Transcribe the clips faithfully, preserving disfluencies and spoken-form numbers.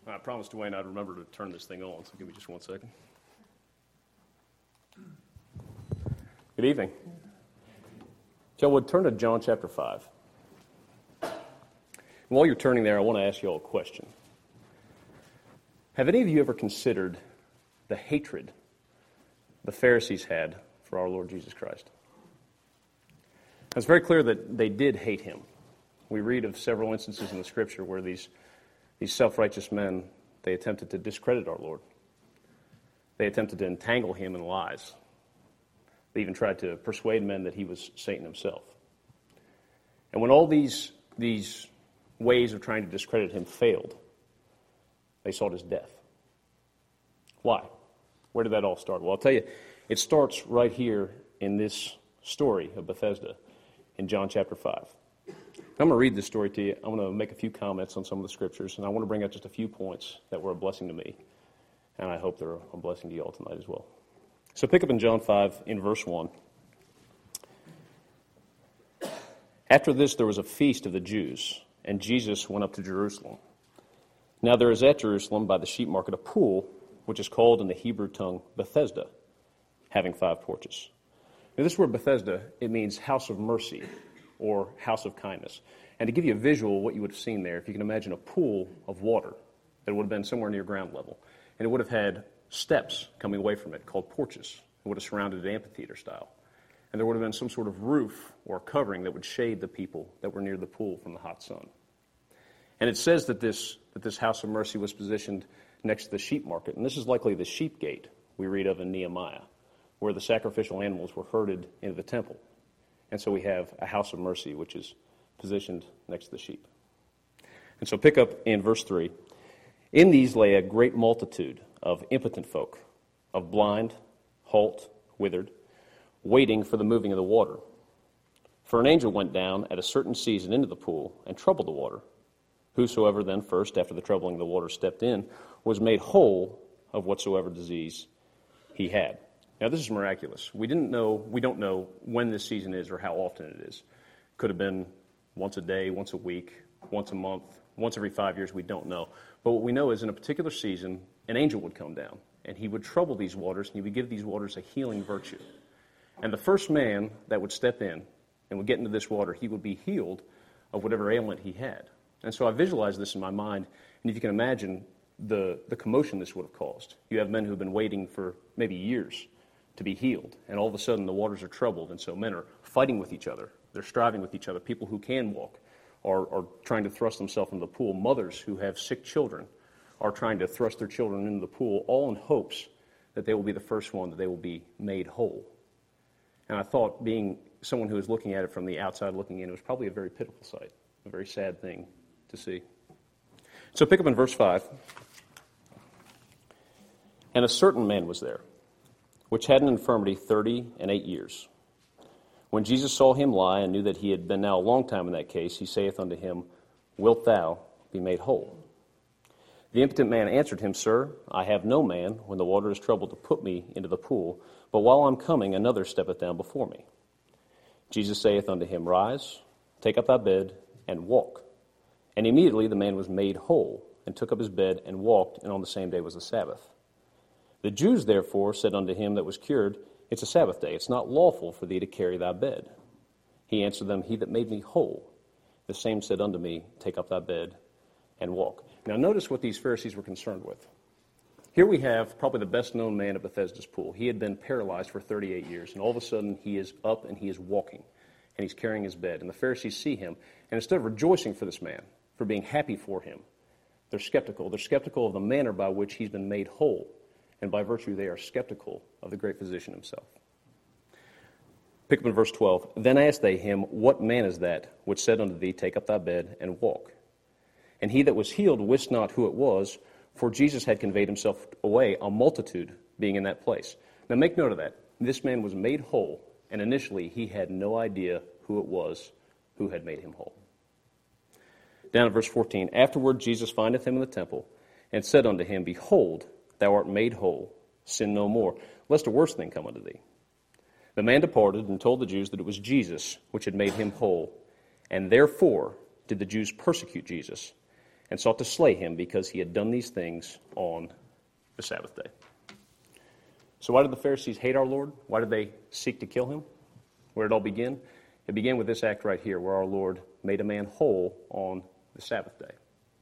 I promised Dwayne I'd remember to turn this thing on, so give me just one second. Good evening. If y'all would turn to John chapter five. And while you're turning there, I want to ask you all a question. Have any of you ever considered the hatred the Pharisees had for our Lord Jesus Christ? It's very clear that they did hate him. We read of several instances in the Scripture where these, these self-righteous men, they attempted to discredit our Lord. They attempted to entangle him in lies. They even tried to persuade men that he was Satan himself. And when all these, these ways of trying to discredit him failed, they sought his death. Why? Where did that all start? Well, I'll tell you, it starts right here in this story of Bethesda in John chapter five. I'm going to read this story to you. I'm going to make a few comments on some of the scriptures, and I want to bring out just a few points that were a blessing to me, and I hope they're a blessing to you all tonight as well. So pick up in John five in verse one. After this there was a feast of the Jews, and Jesus went up to Jerusalem. Now there is at Jerusalem by the sheep market a pool, which is called in the Hebrew tongue Bethesda, having five porches. Now this word Bethesda, it means house of mercy or house of kindness. And to give you a visual of what you would have seen there, if you can imagine a pool of water that would have been somewhere near ground level, and it would have had steps coming away from it called porches. It would have surrounded it amphitheater style. And there would have been some sort of roof or covering that would shade the people that were near the pool from the hot sun. And it says that this, that this house of mercy was positioned next to the sheep market. And this is likely the sheep gate we read of in Nehemiah, where the sacrificial animals were herded into the temple. And so we have a house of mercy, which is positioned next to the sheep. And so pick up in verse three. In these lay a great multitude of impotent folk, of blind, halt, withered, waiting for the moving of the water. For an angel went down at a certain season into the pool and troubled the water. Whosoever then first, after the troubling of the water, stepped in, was made whole of whatsoever disease he had. Now this is miraculous. We didn't know, we don't know when this season is or how often it is. Could have been once a day, once a week, once a month, once every five years, we don't know. But what we know is in a particular season, an angel would come down, and he would trouble these waters, and he would give these waters a healing virtue. And the first man that would step in and would get into this water, he would be healed of whatever ailment he had. And so I visualize this in my mind, and if you can imagine the, the commotion this would have caused. You have men who have been waiting for maybe years to be healed, and all of a sudden the waters are troubled, and so men are fighting with each other. They're striving with each other. People who can walk are, are trying to thrust themselves into the pool. Mothers who have sick children are trying to thrust their children into the pool, all in hopes that they will be the first one, that they will be made whole. And I thought, being someone who was looking at it from the outside looking in, it was probably a very pitiful sight, a very sad thing to see. So pick up in verse five. And a certain man was there, which had an infirmity thirty and eight years. When Jesus saw him lie, and knew that he had been now a long time in that case, he saith unto him, Wilt thou be made whole? The impotent man answered him, Sir, I have no man, when the water is troubled, to put me into the pool, but while I'm coming, another steppeth down before me. Jesus saith unto him, Rise, take up thy bed, and walk. And immediately the man was made whole, and took up his bed, and walked, and on the same day was the Sabbath. The Jews therefore said unto him that was cured, It's a Sabbath day, it's not lawful for thee to carry thy bed. He answered them, He that made me whole, the same said unto me, Take up thy bed, and walk. Now notice what these Pharisees were concerned with. Here we have probably the best-known man at Bethesda's pool. He had been paralyzed for thirty-eight years, and all of a sudden he is up and he is walking, and he's carrying his bed. And the Pharisees see him, and instead of rejoicing for this man, for being happy for him, they're skeptical. They're skeptical of the manner by which he's been made whole, and by virtue they are skeptical of the great physician himself. Pick up in verse twelve. Then asked they him, What man is that which said unto thee, Take up thy bed, and walk? And he that was healed wist not who it was, for Jesus had conveyed himself away, a multitude being in that place. Now make note of that. This man was made whole, and initially he had no idea who it was who had made him whole. Down at verse fourteen. Afterward Jesus findeth him in the temple, and said unto him, Behold, thou art made whole, sin no more, lest a worse thing come unto thee. The man departed, and told the Jews that it was Jesus which had made him whole, and therefore did the Jews persecute Jesus, and sought to slay him because he had done these things on the Sabbath day. So why did the Pharisees hate our Lord? Why did they seek to kill him? Where did it all begin? It began with this act right here, where our Lord made a man whole on the Sabbath day.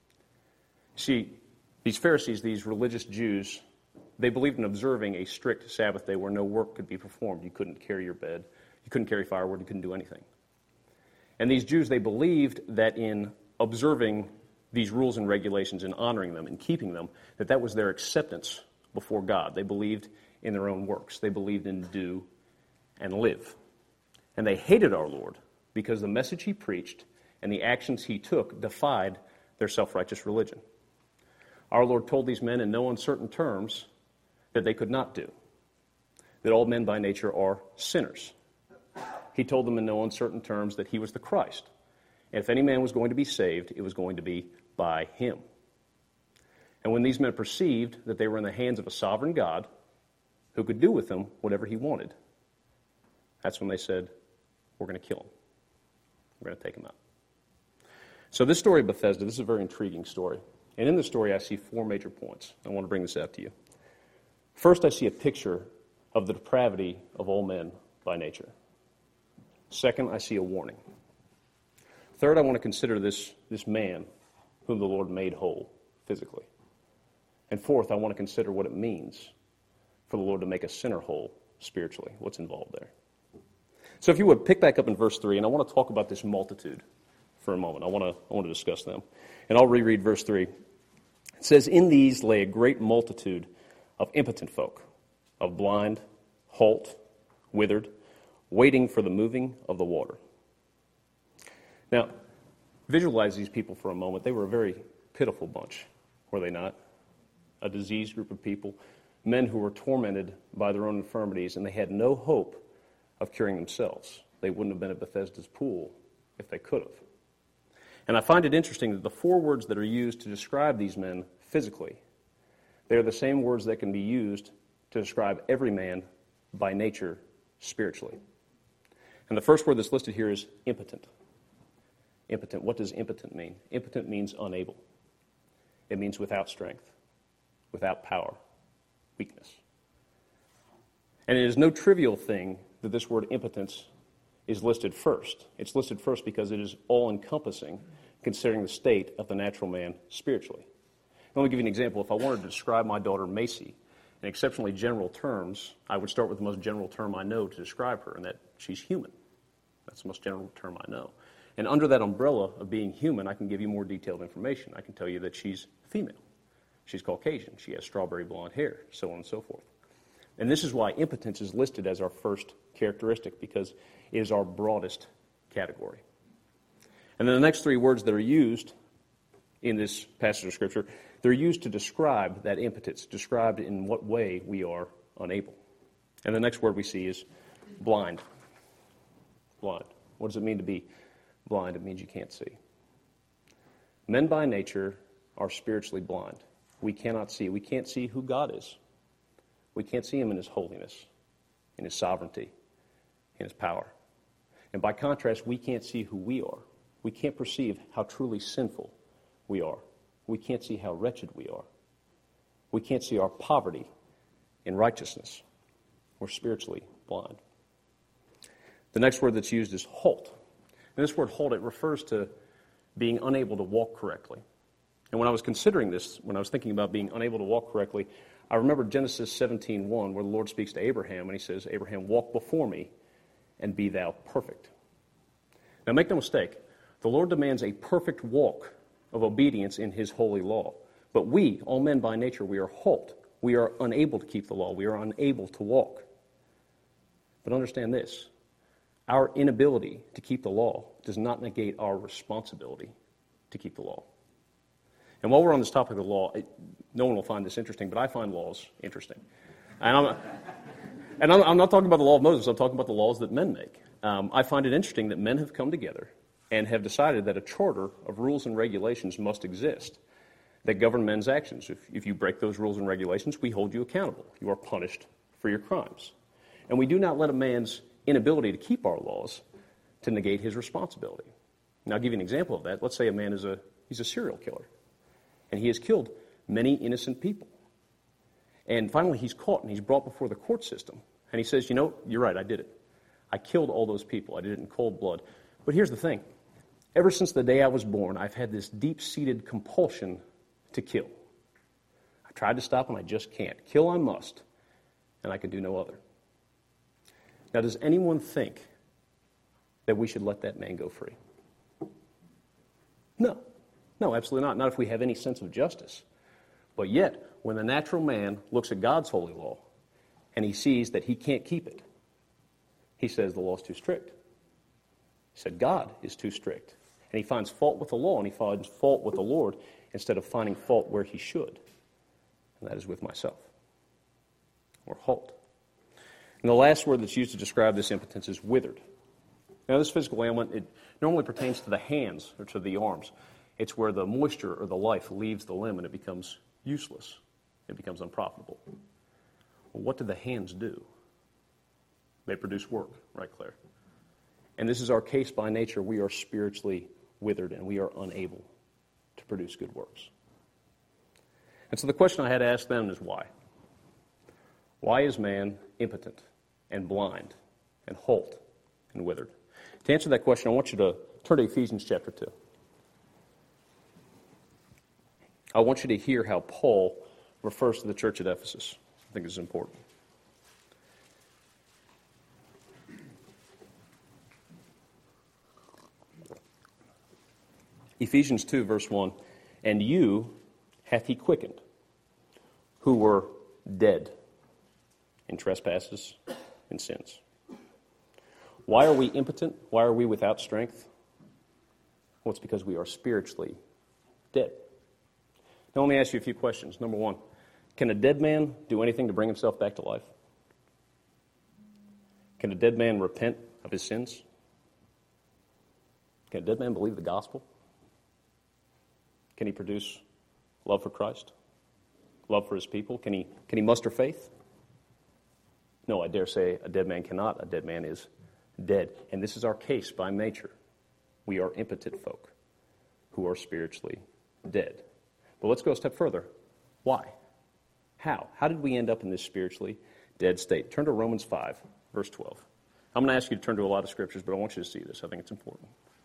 See, these Pharisees, these religious Jews, they believed in observing a strict Sabbath day where no work could be performed. You couldn't carry your bed. You couldn't carry firewood. You couldn't do anything. And these Jews, they believed that in observing these rules and regulations and honoring them and keeping them, that that was their acceptance before God. They believed in their own works. They believed in do and live. And they hated our Lord because the message he preached and the actions he took defied their self-righteous religion. Our Lord told these men in no uncertain terms that they could not do, that all men by nature are sinners. He told them in no uncertain terms that he was the Christ. And if any man was going to be saved, it was going to be by him. And when these men perceived that they were in the hands of a sovereign God who could do with them whatever he wanted, that's when they said, we're going to kill him. We're going to take him out. So this story of Bethesda, this is a very intriguing story. And in this story, I see four major points. I want to bring this out to you. First, I see a picture of the depravity of all men by nature. Second, I see a warning. Third, I want to consider this, this man whom the Lord made whole physically. And fourth, I want to consider what it means for the Lord to make a sinner whole spiritually. What's involved there? So if you would, pick back up in verse three, and I want to talk about this multitude for a moment. I want to, I want to discuss them. And I'll reread verse three. It says, in these lay a great multitude of impotent folk, of blind, halt, withered, waiting for the moving of the water. Now, visualize these people for a moment. They were a very pitiful bunch, were they not? A diseased group of people, men who were tormented by their own infirmities, and they had no hope of curing themselves. They wouldn't have been at Bethesda's pool if they could have. And I find it interesting that the four words that are used to describe these men physically, they are the same words that can be used to describe every man by nature spiritually. And the first word that's listed here is impotent. Impotent. What does impotent mean? Impotent means unable. It means without strength, without power, weakness. And it is no trivial thing that this word impotence is listed first. It's listed first because it is all-encompassing, considering the state of the natural man spiritually. Let me give you an example. If I wanted to describe my daughter Macy in exceptionally general terms, I would start with the most general term I know to describe her, and that she's human. That's the most general term I know. And under that umbrella of being human, I can give you more detailed information. I can tell you that she's female. She's Caucasian. She has strawberry blonde hair, so on and so forth. And this is why impotence is listed as our first characteristic, because it is our broadest category. And then the next three words that are used in this passage of Scripture, they're used to describe that impotence, described in what way we are unable. And the next word we see is blind. Blind. What does it mean to be blind? It means you can't see. Men by nature are spiritually blind. We cannot see. We can't see who God is. We can't see him in his holiness, in his sovereignty, in his power. And by contrast, we can't see who we are. We can't perceive how truly sinful we are. We can't see how wretched we are. We can't see our poverty in righteousness. We're spiritually blind. The next word that's used is halt. And this word halt, it refers to being unable to walk correctly. And when I was considering this, when I was thinking about being unable to walk correctly, I remember Genesis seventeen one, where the Lord speaks to Abraham, and he says, Abraham, walk before me, and be thou perfect. Now make no mistake, the Lord demands a perfect walk of obedience in his holy law. But we, all men by nature, we are halt. We are unable to keep the law. We are unable to walk. But understand this, our inability to keep the law does not negate our responsibility to keep the law. And while we're on this topic of the law, it, no one will find this interesting, but I find laws interesting. And I'm, and I'm, I'm not talking about the law of Moses, I'm talking about the laws that men make. Um, I find it interesting that men have come together and have decided that a charter of rules and regulations must exist that govern men's actions. If, if you break those rules and regulations, we hold you accountable. You are punished for your crimes. And we do not let a man's inability to keep our laws to negate his responsibility. Now, I'll give you an example of that. Let's say a man is a he's a serial killer. And he has killed many innocent people. And finally, he's caught and he's brought before the court system. And he says, you know, you're right, I did it. I killed all those people. I did it in cold blood. But here's the thing. Ever since the day I was born, I've had this deep-seated compulsion to kill. I tried to stop and I just can't. Kill I must, and I can do no other. Now, does anyone think that we should let that man go free? No. No, absolutely not. Not if we have any sense of justice. But yet, when the natural man looks at God's holy law and he sees that he can't keep it, he says the law is too strict. He said God is too strict. And he finds fault with the law and he finds fault with the Lord instead of finding fault where he should. And that is with myself. Or halt. And the last word that's used to describe this impotence is withered. Now, this physical ailment, it normally pertains to the hands or to the arms. It's where the moisture or the life leaves the limb and it becomes useless. It becomes unprofitable. Well, what do the hands do? They produce work, right, Claire? And this is our case by nature. We are spiritually withered and we are unable to produce good works. And so the question I had to ask them is why? Why is man impotent and blind and halt and withered? To answer that question, I want you to turn to Ephesians chapter two. I want you to hear how Paul refers to the church at Ephesus. I think it's important. Ephesians two, verse one, and you hath he quickened, who were dead in trespasses and sins. Why are we impotent? Why are we without strength? Well, it's because we are spiritually dead. Now, let me ask you a few questions. Number one, can a dead man do anything to bring himself back to life? Can a dead man repent of his sins? Can a dead man believe the gospel? Can he produce love for Christ? Love for his people? Can he, can he muster faith? No, I dare say a dead man cannot. A dead man is dead. And this is our case by nature. We are impotent folk who are spiritually dead. But let's go a step further. Why? How? How did we end up in this spiritually dead state? Turn to Romans five, verse twelve. I'm going to ask you to turn to a lot of scriptures, but I want you to see this. I think it's important.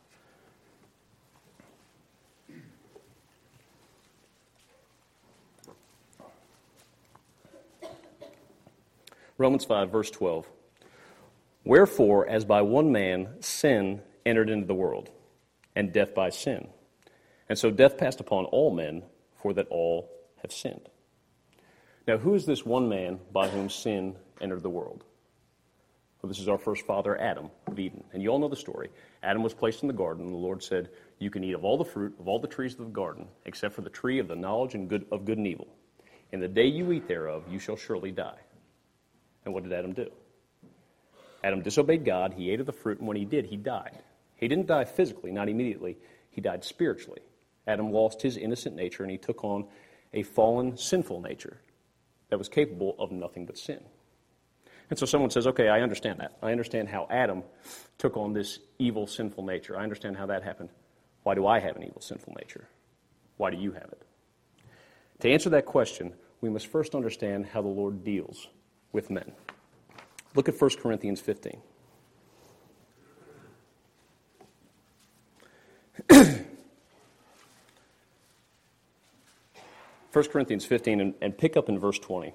Romans five, verse twelve. Wherefore, as by one man sin entered into the world, and death by sin. And so death passed upon all men, for that all have sinned. Now, who is this one man by whom sin entered the world? Well, this is our first father, Adam, of Eden. And you all know the story. Adam was placed in the garden, and the Lord said, you can eat of all the fruit of all the trees of the garden, except for the tree of the knowledge and good, of good and evil. And the day you eat thereof, you shall surely die. And what did Adam do? Adam disobeyed God. He ate of the fruit, and when he did, he died. He didn't die physically, not immediately. He died spiritually. Adam lost his innocent nature, and he took on a fallen, sinful nature that was capable of nothing but sin. And so someone says, okay, I understand that. I understand how Adam took on this evil, sinful nature. I understand how that happened. Why do I have an evil, sinful nature? Why do you have it? To answer that question, we must first understand how the Lord deals with men. Look at First Corinthians fifteen. First Corinthians fifteen, and, and pick up in verse twenty.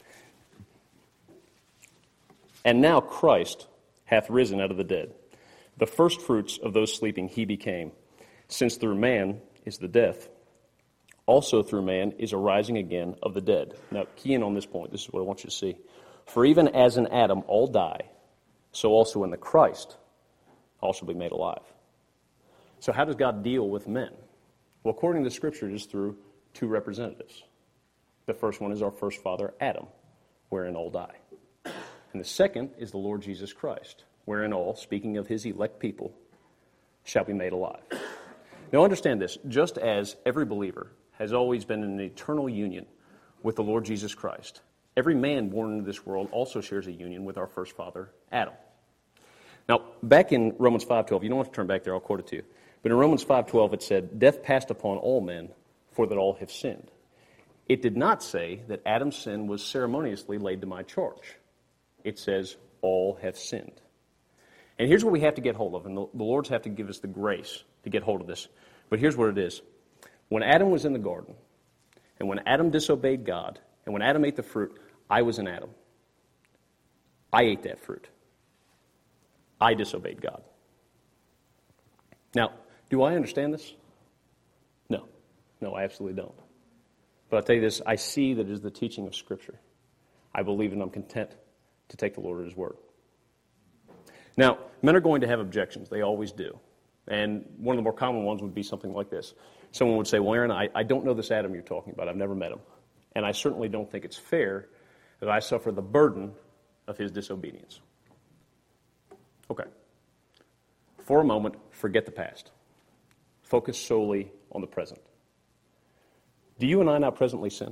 And now Christ hath risen out of the dead, the firstfruits of those sleeping he became, since through man is the death, also through man is a rising again of the dead. Now, key in on this point. This is what I want you to see. For even as in Adam all die, so also in the Christ all shall be made alive. So how does God deal with men? Well, according to the Scripture, it is through two representatives. The first one is our first father, Adam, wherein all die. And the second is the Lord Jesus Christ, wherein all, speaking of his elect people, shall be made alive. Now understand this, just as every believer has always been in an eternal union with the Lord Jesus Christ, every man born into this world also shares a union with our first father, Adam. Now, back in Romans five twelve, you don't have to turn back there, I'll quote it to you. But in Romans five twelve it said, death passed upon all men, for that all have sinned. It did not say that Adam's sin was ceremoniously laid to my charge. It says all have sinned. And here's what we have to get hold of, and the, the Lord's have to give us the grace to get hold of this. But here's what it is. When Adam was in the garden, and when Adam disobeyed God, and when Adam ate the fruit, I was in Adam. I ate that fruit. I disobeyed God. Now, do I understand this? No. No, I absolutely don't. But I'll tell you this, I see that it is the teaching of Scripture. I believe and I'm content to take the Lord at His word. Now, men are going to have objections. They always do. And one of the more common ones would be something like this. Someone would say, well, Aaron, I, I don't know this Adam you're talking about. I've never met him. And I certainly don't think it's fair that I suffer the burden of his disobedience. Okay. For a moment, forget the past. Focus solely on the present. Do you and I not presently sin?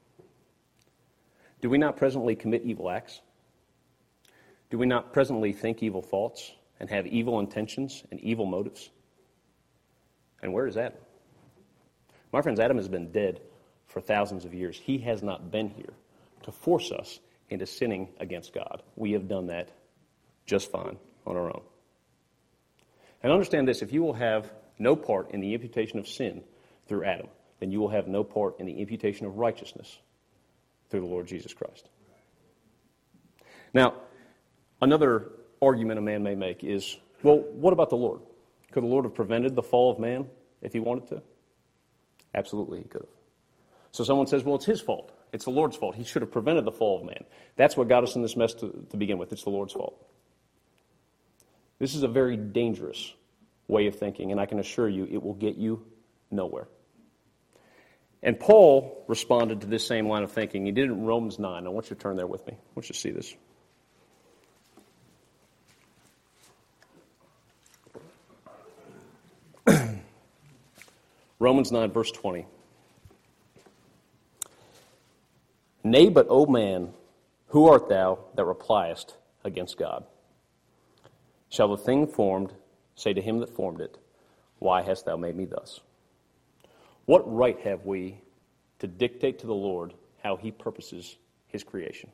Do we not presently commit evil acts? Do we not presently think evil thoughts and have evil intentions and evil motives? And where is Adam? My friends, Adam has been dead for thousands of years. He has not been here to force us into sinning against God. We have done that just fine on our own. And understand this, if you will have no part in the imputation of sin through Adam, then you will have no part in the imputation of righteousness through the Lord Jesus Christ. Now, another argument a man may make is, well, what about the Lord? Could the Lord have prevented the fall of man if He wanted to? Absolutely, He could have. So someone says, well, it's His fault. It's the Lord's fault. He should have prevented the fall of man. That's what got us in this mess to, to begin with. It's the Lord's fault. This is a very dangerous way of thinking, and I can assure you it will get you nowhere. And Paul responded to this same line of thinking. He did it in Romans nine. I want you to turn there with me. I want you to see this. Romans nine, verse twenty. Nay, but, O man, who art thou that repliest against God? Shall the thing formed say to him that formed it, why hast thou made me thus? What right have we to dictate to the Lord how He purposes His creation?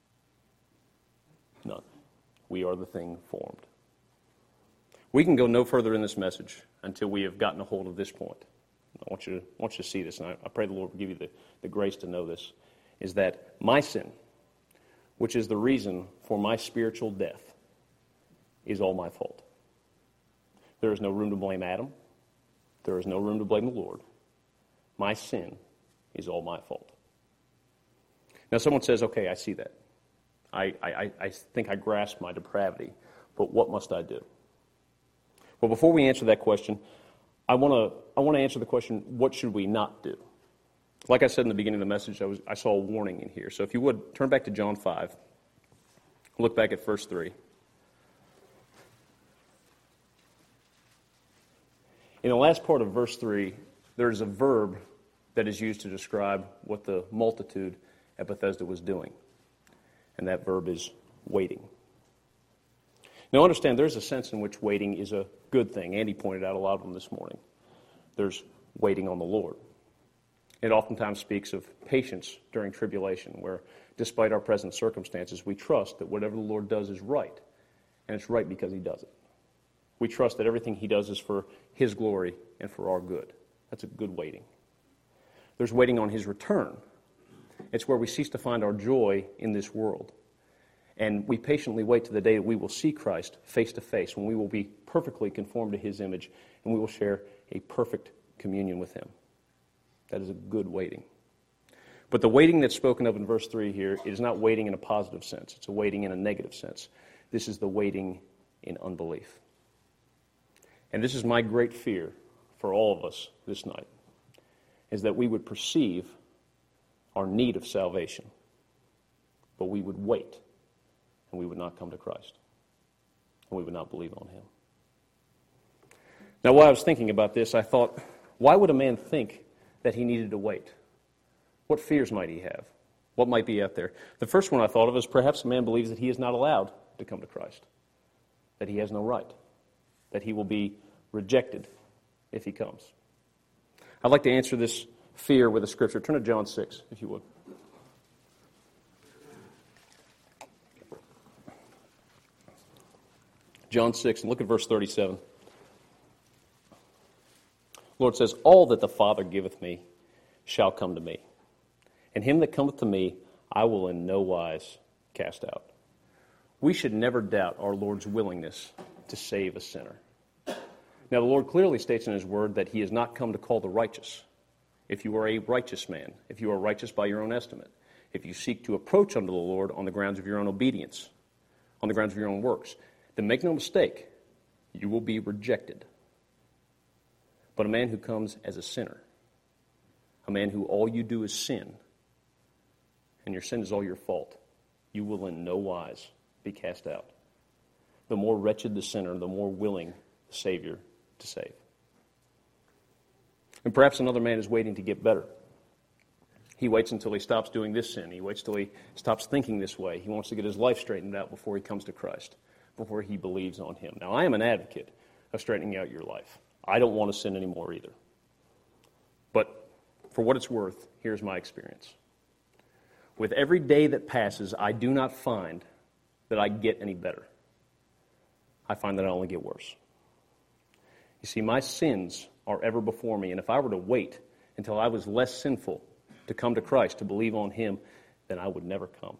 None. We are the thing formed. We can go no further in this message until we have gotten a hold of this point. I want you to, I want you to see this, and I, I pray the Lord will give you the, the grace to know this, is that my sin, which is the reason for my spiritual death, is all my fault. There is no room to blame Adam. There is no room to blame the Lord. My sin is all my fault. Now someone says, okay, I see that. I, I, I think I grasp my depravity, but what must I do? Well, before we answer that question, I want to I want to answer the question, what should we not do? Like I said in the beginning of the message, I, was, I saw a warning in here. So if you would, turn back to John five. Look back at verse three. In the last part of verse three, there's a verb that is used to describe what the multitude at Bethesda was doing. And that verb is waiting. Now understand, there's a sense in which waiting is a good thing. Andy pointed out a lot of them this morning. There's waiting on the Lord. It oftentimes speaks of patience during tribulation, where despite our present circumstances, we trust that whatever the Lord does is right. And it's right because He does it. We trust that everything He does is for His glory and for our good. That's a good waiting. There's waiting on His return. It's where we cease to find our joy in this world. And we patiently wait to the day that we will see Christ face to face, when we will be perfectly conformed to His image, and we will share a perfect communion with Him. That is a good waiting. But the waiting that's spoken of in verse three here is not waiting in a positive sense. It's a waiting in a negative sense. This is the waiting in unbelief. And this is my great fear for all of us this night, is that we would perceive our need of salvation, but we would wait, and we would not come to Christ, and we would not believe on Him. Now, while I was thinking about this, I thought, why would a man think that he needed to wait? What fears might he have? What might be out there? The first one I thought of is perhaps a man believes that he is not allowed to come to Christ, that he has no right, that he will be rejected if he comes. I'd like to answer this fear with a scripture. Turn to John six, if you would. John six, and look at verse thirty-seven. The Lord says, all that the Father giveth me shall come to me, and him that cometh to me I will in no wise cast out. We should never doubt our Lord's willingness to save a sinner. Now, the Lord clearly states in his word that he has not come to call the righteous. If you are a righteous man, if you are righteous by your own estimate, if you seek to approach unto the Lord on the grounds of your own obedience, on the grounds of your own works, then make no mistake, you will be rejected. But a man who comes as a sinner, a man who all you do is sin, and your sin is all your fault, you will in no wise be cast out. The more wretched the sinner, the more willing the Savior to save. And perhaps another man is waiting to get better. He waits until he stops doing this sin. He waits till he stops thinking this way. He wants to get his life straightened out before he comes to Christ, before he believes on him. Now, I am an advocate of straightening out your life. I don't want to sin anymore either. But for what it's worth, here's my experience. With every day that passes, I do not find that I get any better. I find that I only get worse. You see, my sins are ever before me, and if I were to wait until I was less sinful to come to Christ, to believe on him, then I would never come.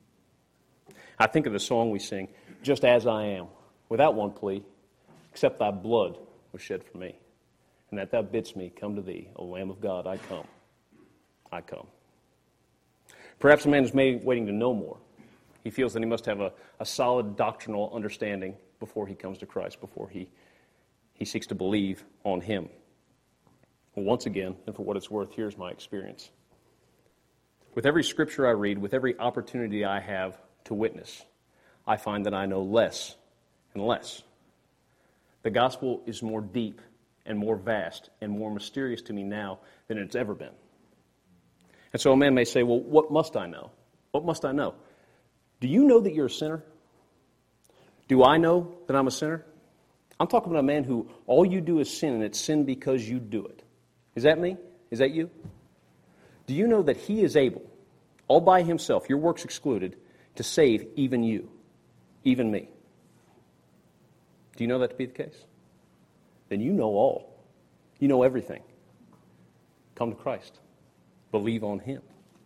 I think of the song we sing, just as I am, without one plea, except thy blood was shed for me, and that thou bidst me come to thee, O Lamb of God, I come, I come. Perhaps a man is waiting to know more. He feels that he must have a, a solid doctrinal understanding before he comes to Christ, before he, he seeks to believe on him. Well, once again, and for what it's worth, here's my experience. With every scripture I read, with every opportunity I have to witness, I find that I know less and less. The gospel is more deep and more vast and more mysterious to me now than it's ever been. And so a man may say, well, what must I know? What must I know? Do you know that you're a sinner? Do I know that I'm a sinner? I'm talking about a man who all you do is sin, and it's sin because you do it. Is that me? Is that you? Do you know that he is able, all by himself, your works excluded, to save even you, even me? Do you know that to be the case? Then you know all. You know everything. Come to Christ. Believe on him.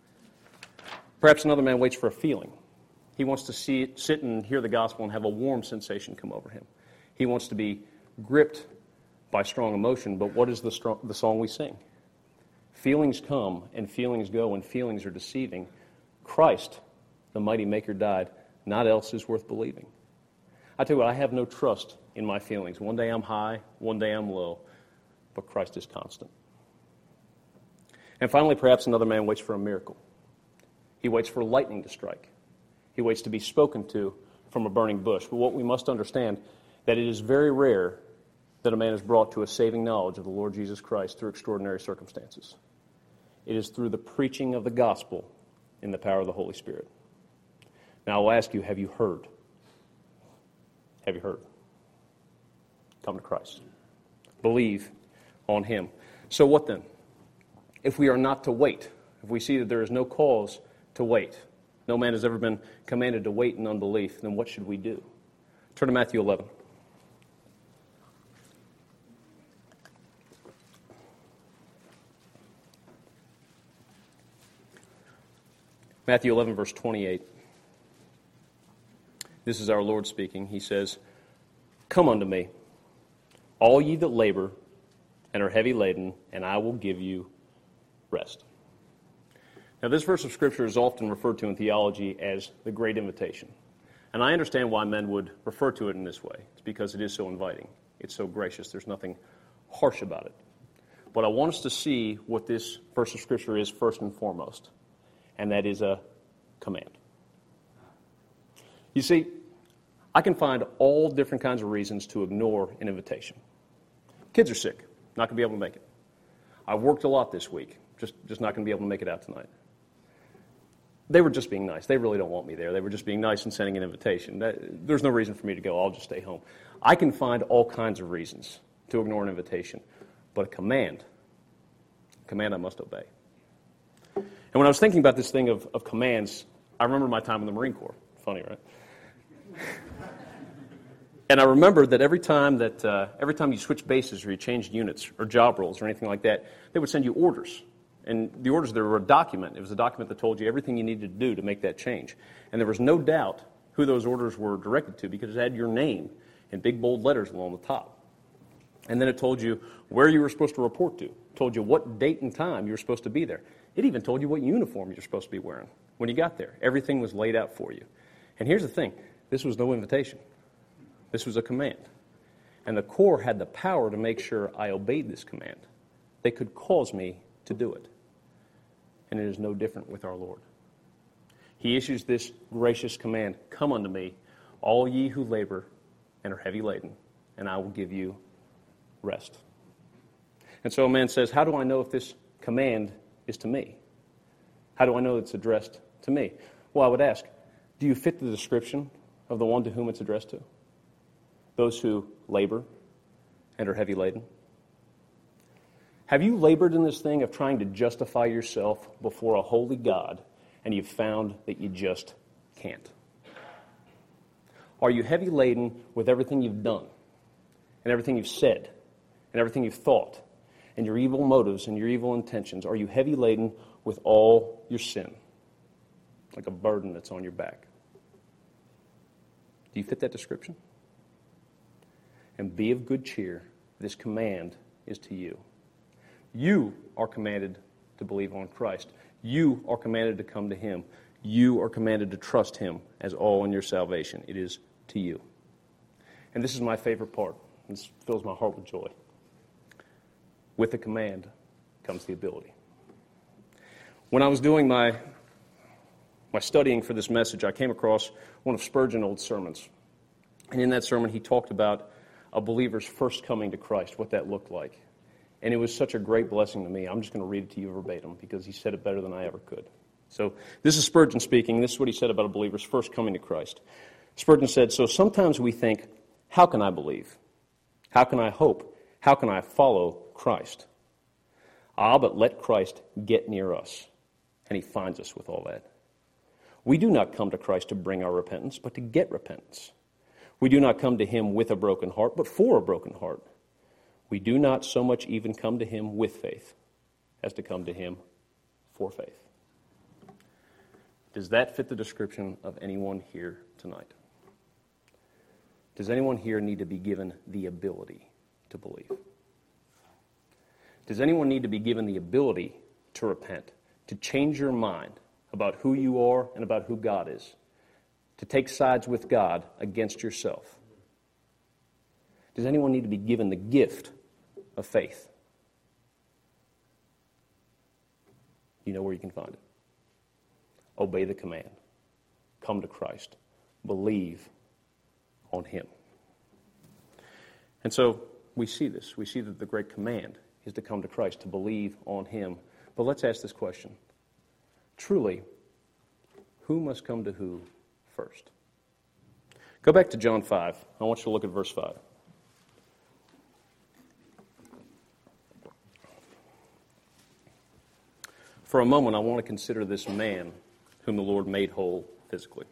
Perhaps another man waits for a feeling. He wants to see it, sit and hear the gospel and have a warm sensation come over him. He wants to be gripped by strong emotion, but what is the, strong, the song we sing? Feelings come and feelings go, and feelings are deceiving. Christ, the mighty maker, died. Not else is worth believing. I tell you what, I have no trust in my feelings. One day I'm high, one day I'm low, but Christ is constant. And finally, perhaps another man waits for a miracle. He waits for lightning to strike. He waits to be spoken to from a burning bush. But what we must understand, that it is very rare that a man is brought to a saving knowledge of the Lord Jesus Christ through extraordinary circumstances. It is through the preaching of the gospel in the power of the Holy Spirit. Now I'll ask you, have you heard? Have you heard? Come to Christ. Believe on him. So what then? If we are not to wait, if we see that there is no cause to wait, no man has ever been commanded to wait in unbelief, then what should we do? Turn to Matthew eleven. Matthew eleven, verse twenty-eight. This is our Lord speaking. He says, "Come unto me, all ye that labor and are heavy laden, and I will give you rest." Now, this verse of Scripture is often referred to in theology as the Great Invitation. And I understand why men would refer to it in this way. It's because it is so inviting. It's so gracious. There's nothing harsh about it. But I want us to see what this verse of Scripture is first and foremost, and that is a command. You see, I can find all different kinds of reasons to ignore an invitation. Kids are sick, not going to be able to make it. I've worked a lot this week, just, just not going to be able to make it out tonight. They were just being nice. They really don't want me there. They were just being nice and sending an invitation. That, there's no reason for me to go. I'll just stay home. I can find all kinds of reasons to ignore an invitation, but a command, a command I must obey. And when I was thinking about this thing of, of commands, I remember my time in the Marine Corps. Funny, right? And I remembered that every time that uh, every time you switched bases or you changed units or job roles or anything like that, they would send you orders. And the orders, there were a document. It was a document that told you everything you needed to do to make that change. And there was no doubt who those orders were directed to because it had your name in big bold letters along the top. And then it told you where you were supposed to report to. It told you what date and time you were supposed to be there. It even told you what uniform you were supposed to be wearing when you got there. Everything was laid out for you. And here's the thing. This was no invitation. This was a command. And the Corps had the power to make sure I obeyed this command. They could cause me to do it. And it is no different with our Lord. He issues this gracious command, "Come unto me, all ye who labor and are heavy laden, and I will give you rest." And so a man says, how do I know if this command is to me? How do I know it's addressed to me? Well, I would ask, do you fit the description of the one to whom it's addressed to? Those who labor and are heavy laden? Have you labored in this thing of trying to justify yourself before a holy God and you've found that you just can't? Are you heavy laden with everything you've done and everything you've said and everything you've thought and your evil motives and your evil intentions? Are you heavy laden with all your sin, like a burden that's on your back? Do you fit that description? And be of good cheer. This command is to you. You are commanded to believe on Christ. You are commanded to come to Him. You are commanded to trust Him as all in your salvation. It is to you. And this is my favorite part. This fills my heart with joy. With the command comes the ability. When I was doing my, my studying for this message, I came across one of Spurgeon's old sermons. And in that sermon, he talked about a believer's first coming to Christ, what that looked like. And it was such a great blessing to me. I'm just going to read it to you verbatim because he said it better than I ever could. So this is Spurgeon speaking. This is what he said about a believer's first coming to Christ. Spurgeon said, "So sometimes we think, how can I believe? How can I hope? How can I follow Christ? Ah, but let Christ get near us, and He finds us with all that. We do not come to Christ to bring our repentance, but to get repentance. We do not come to Him with a broken heart, but for a broken heart. We do not so much even come to Him with faith as to come to Him for faith." Does that fit the description of anyone here tonight? Does anyone here need to be given the ability to believe? Does anyone need to be given the ability to repent, to change your mind about who you are and about who God is, to take sides with God against yourself? Does anyone need to be given the gift of faith? You know where you can find it. Obey the command. Come to Christ. Believe on Him. And so we see this. We see that the great command is to come to Christ, to believe on Him. But let's ask this question. Truly, who must come to who first? Go back to John five. I want you to look at verse five. For a moment, I want to consider this man whom the Lord made whole physically.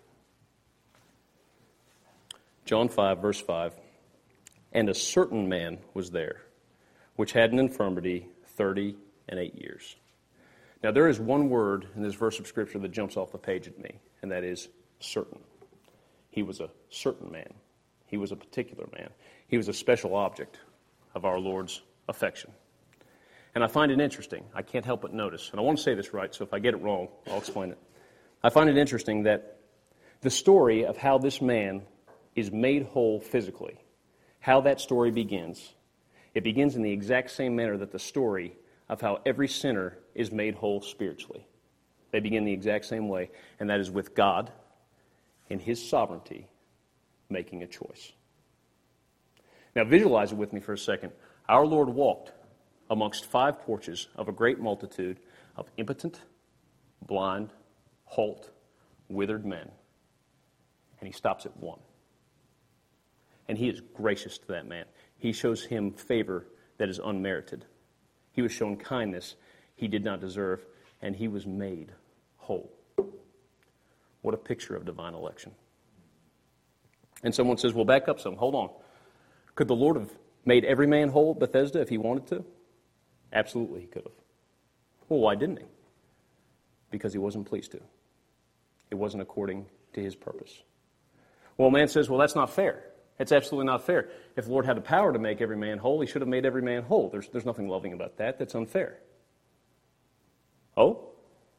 John five, verse five. "And a certain man was there, which had an infirmity thirty and eight years." Now, there is one word in this verse of Scripture that jumps off the page at me, and that is certain. He was a certain man. He was a particular man. He was a special object of our Lord's affection. And I find it interesting. I can't help but notice, and I want to say this right, so if I get it wrong, I'll explain it. I find it interesting that the story of how this man is made whole physically, how that story begins, it begins in the exact same manner that the story of how every sinner is made whole spiritually. They begin the exact same way, and that is with God in His sovereignty making a choice. Now visualize it with me for a second. Our Lord walked amongst five porches of a great multitude of impotent, blind, halt, withered men, and He stops at one. And He is gracious to that man. He shows him favor that is unmerited. He was shown kindness. he did not deserve, and he was made whole. What a picture of divine election. And someone says, well, back up some. Hold on. Could the Lord have made every man whole at Bethesda if he wanted to? Absolutely, he could have. Well, why didn't he? Because he wasn't pleased to. It wasn't according to his purpose. Well, a man says, well, that's not fair. It's absolutely not fair. If the Lord had the power to make every man whole, he should have made every man whole. There's, there's nothing loving about that. That's unfair. Oh?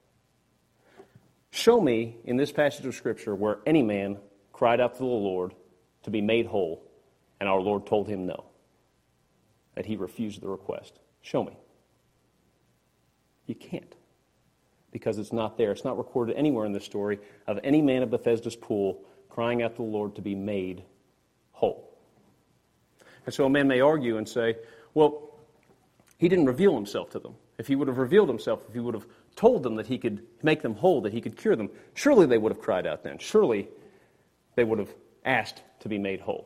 Show me in this passage of Scripture where any man cried out to the Lord to be made whole, and our Lord told him no, that he refused the request. Show me. You can't, because it's not there. It's not recorded anywhere in this story of any man at Bethesda's pool crying out to the Lord to be made whole. And so a man may argue and say, well, he didn't reveal himself to them. If he would have revealed himself, if he would have told them that he could make them whole, that he could cure them, surely they would have cried out then. Surely they would have asked to be made whole.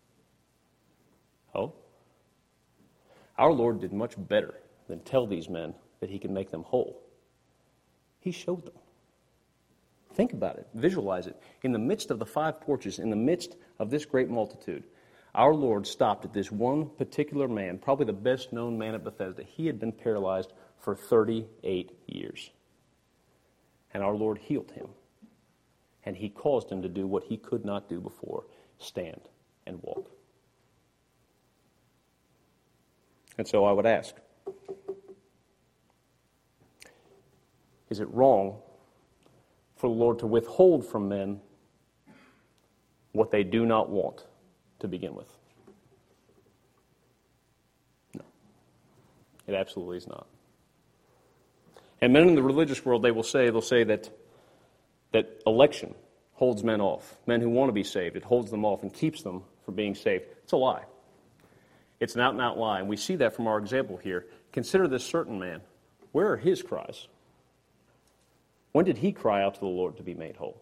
Oh? Our Lord did much better than tell these men that he could make them whole. He showed them. Think about it. Visualize it. In the midst of the five porches, in the midst of this great multitude, our Lord stopped at this one particular man, probably the best known man at Bethesda. He had been paralyzed for thirty-eight years. And our Lord healed him. And he caused him to do what he could not do before, stand and walk. And so I would ask, is it wrong for the Lord to withhold from men what they do not want to begin with? No. It absolutely is not. And men in the religious world, they will say, they'll say that, that election holds men off. Men who want to be saved, it holds them off and keeps them from being saved. It's a lie. It's an out-and-out lie, and we see that from our example here. Consider this certain man. Where are his cries? When did he cry out to the Lord to be made whole?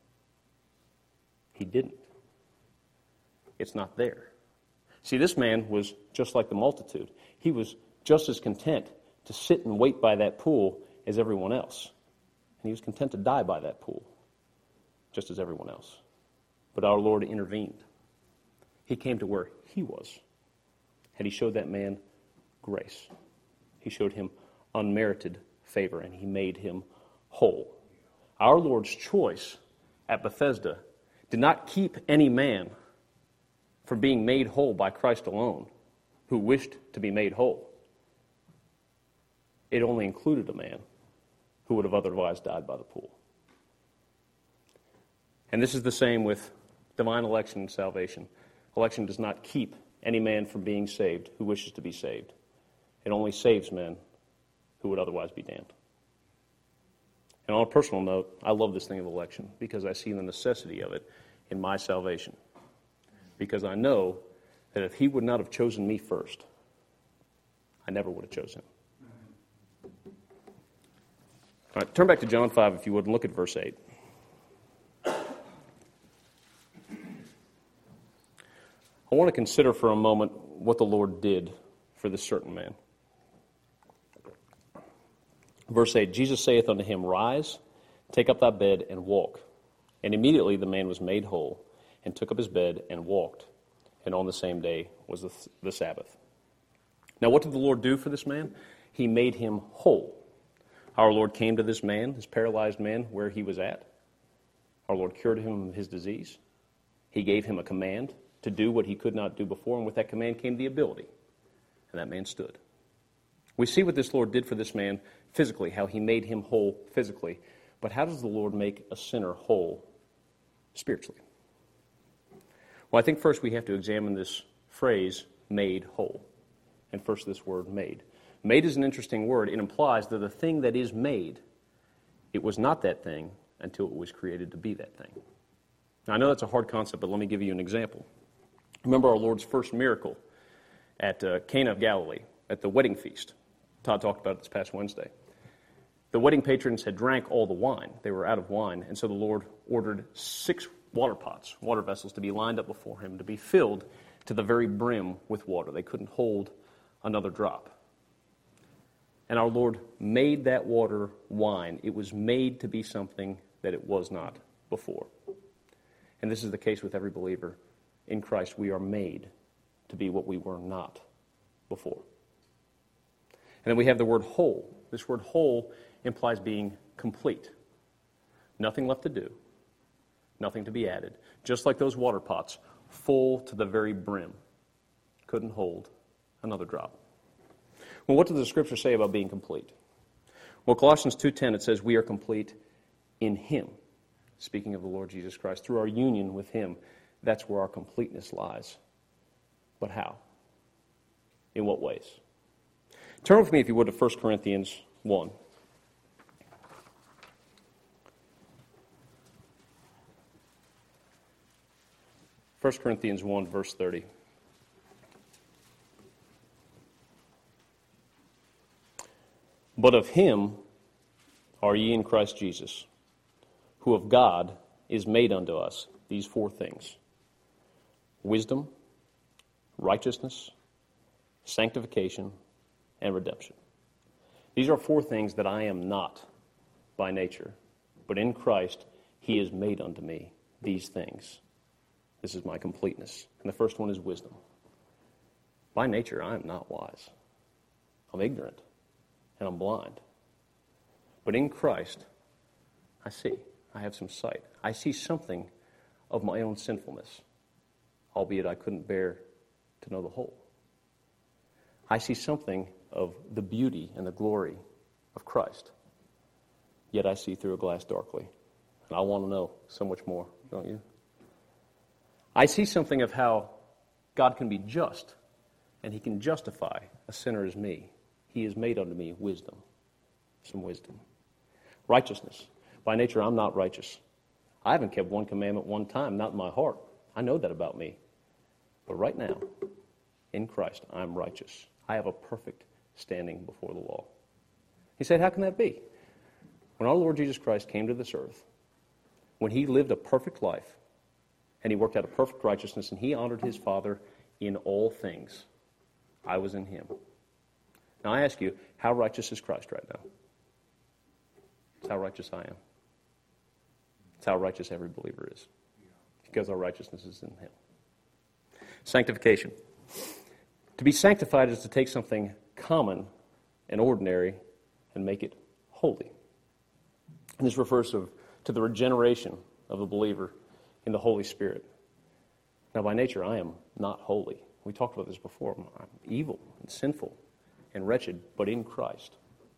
He didn't. It's not there. See, this man was just like the multitude. He was just as content to sit and wait by that pool as everyone else. And he was content to die by that pool, just as everyone else. But our Lord intervened. He came to where he was. And he showed that man grace. He showed him unmerited favor, and he made him whole. Our Lord's choice at Bethesda did not keep any man from being made whole by Christ alone, who wished to be made whole. It only included a man who would have otherwise died by the pool. And this is the same with divine election and salvation. Election does not keep any man from being saved who wishes to be saved. It only saves men who would otherwise be damned. And on a personal note, I love this thing of election because I see the necessity of it in my salvation. Because I know that if he would not have chosen me first, I never would have chosen him. All right, turn back to John five, if you would, and look at verse eight. I want to consider for a moment what the Lord did for this certain man. Verse eight, Jesus saith unto him, Rise, take up thy bed, and walk. And immediately the man was made whole, and took up his bed, and walked. And on the same day was the, the Sabbath. Now what did the Lord do for this man? He made him whole. Our Lord came to this man, this paralyzed man, where he was at. Our Lord cured him of his disease. He gave him a command to do what he could not do before, and with that command came the ability. And that man stood. We see what this Lord did for this man physically, how he made him whole physically. But how does the Lord make a sinner whole spiritually? Well, I think first we have to examine this phrase, made whole. And first this word, made. Made is an interesting word. It implies that the thing that is made, it was not that thing until it was created to be that thing. Now, I know that's a hard concept, but let me give you an example. Remember our Lord's first miracle at uh, Cana of Galilee, at the wedding feast. Todd talked about it this past Wednesday. The wedding patrons had drank all the wine. They were out of wine, and so the Lord ordered six water pots, water vessels, to be lined up before him, to be filled to the very brim with water. They couldn't hold another drop. And our Lord made that water wine. It was made to be something that it was not before. And this is the case with every believer. In Christ, we are made to be what we were not before. And then we have the word whole. This word whole implies being complete. Nothing left to do. Nothing to be added. Just like those water pots, full to the very brim. Couldn't hold another drop. Well, what does the Scripture say about being complete? Well, Colossians two ten, it says we are complete in Him. Speaking of the Lord Jesus Christ, through our union with Him, that's where our completeness lies. But how? In what ways? Turn with me, if you would, to First Corinthians one. First Corinthians one, verse thirty. But of Him are ye in Christ Jesus, who of God is made unto us these four things: wisdom, righteousness, sanctification, and redemption. These are four things that I am not by nature, but in Christ He is made unto me these things. This is my completeness. And the first one is wisdom. By nature, I am not wise. I'm ignorant, and I'm blind. But in Christ, I see. I have some sight. I see something of my own sinfulness, albeit I couldn't bear to know the whole. I see something of the beauty and the glory of Christ, yet I see through a glass darkly. And I want to know so much more, don't you? I see something of how God can be just, and He can justify a sinner as me. He has made unto me wisdom, some wisdom. Righteousness. By nature, I'm not righteous. I haven't kept one commandment one time, not in my heart. I know that about me. But right now, in Christ, I'm righteous. I have a perfect standing before the law. He said, how can that be? When our Lord Jesus Christ came to this earth, when He lived a perfect life, and He worked out a perfect righteousness, and He honored His Father in all things, I was in Him. Now I ask you, how righteous is Christ right now? It's how righteous I am. It's how righteous every believer is. Because our righteousness is in Him. Sanctification. To be sanctified is to take something common and ordinary and make it holy. And this refers to, to the regeneration of the believer in the Holy Spirit. Now, by nature, I am not holy. We talked about this before. I'm evil and sinful and wretched, but in Christ,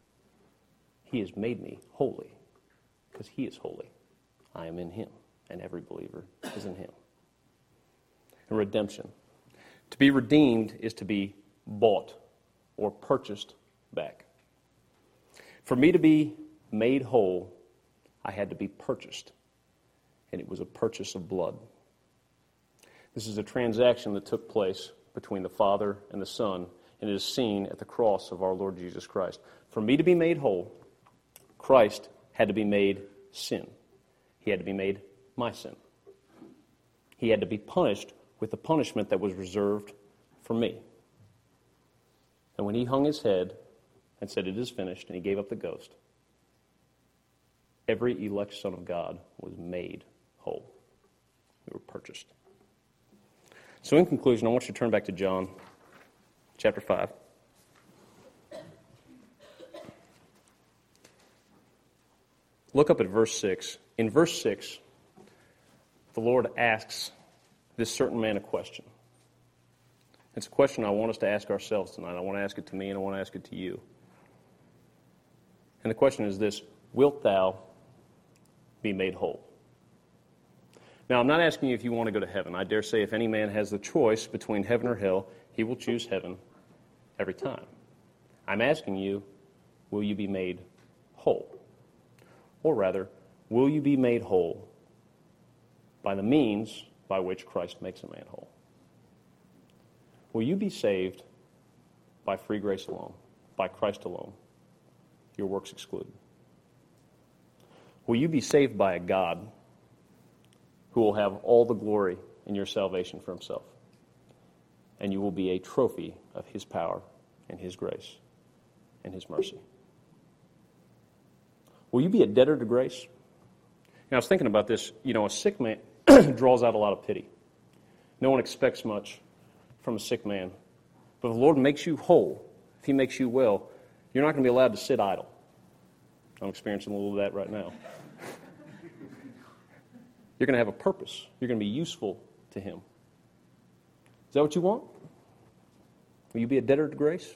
He has made me holy because He is holy. I am in Him, and every believer is in Him. And redemption. To be redeemed is to be bought or purchased back. For me to be made whole, I had to be purchased, and it was a purchase of blood. This is a transaction that took place between the Father and the Son, and it is seen at the cross of our Lord Jesus Christ. For me to be made whole, Christ had to be made sin. He had to be made my sin. He had to be punished with the punishment that was reserved for me. And when He hung His head and said, it is finished, and He gave up the ghost, every elect son of God was made whole. We were purchased. So in conclusion, I want you to turn back to John chapter five. Look up at verse six. In verse six, the Lord asks this certain man a question. It's a question I want us to ask ourselves tonight. I want to ask it to me, and I want to ask it to you. And the question is this: wilt thou be made whole? Now, I'm not asking you if you want to go to heaven. I dare say if any man has the choice between heaven or hell, he will choose heaven every time. I'm asking you, will you be made whole? Or rather, will you be made whole by the means by which Christ makes a man whole? Will you be saved by free grace alone, by Christ alone, your works excluded? Will you be saved by a God who will have all the glory in your salvation for Himself, and you will be a trophy of His power and His grace, and His mercy. Will you be a debtor to grace? Now, I was thinking about this. You know, a sick man draws out a lot of pity. No one expects much from a sick man. But if the Lord makes you whole, if He makes you well, you're not going to be allowed to sit idle. I'm experiencing a little of that right now. You're going to have a purpose. You're going to be useful to Him. Is that what you want? Will you be a debtor to grace?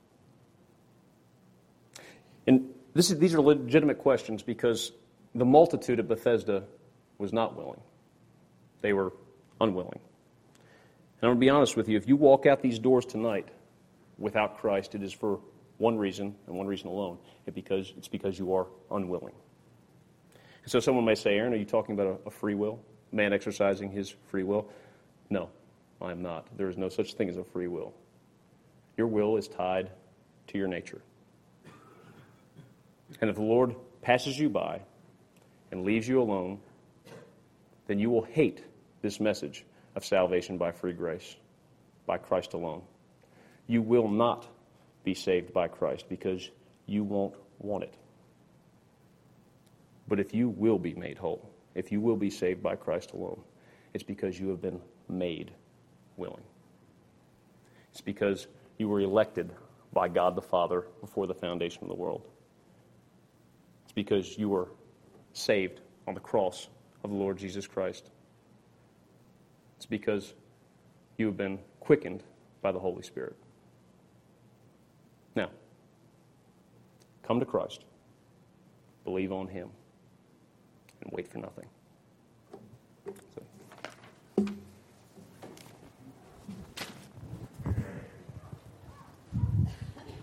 And this is, these are legitimate questions because the multitude at Bethesda was not willing. They were unwilling. And I'm going to be honest with you, if you walk out these doors tonight without Christ, it is for one reason and one reason alone. It because, it's because you are unwilling. And so someone may say, Aaron, are you talking about a, a free will? Man exercising his free will? No, I am not. There is no such thing as a free will. Your will is tied to your nature. And if the Lord passes you by and leaves you alone, then you will hate this message of salvation by free grace, by Christ alone. You will not be saved by Christ because you won't want it. But if you will be made whole, if you will be saved by Christ alone, it's because you have been made willing. It's because you were elected by God the Father before the foundation of the world. It's because you were saved on the cross of the Lord Jesus Christ. It's because you have been quickened by the Holy Spirit. Now, come to Christ, believe on Him, and wait for nothing.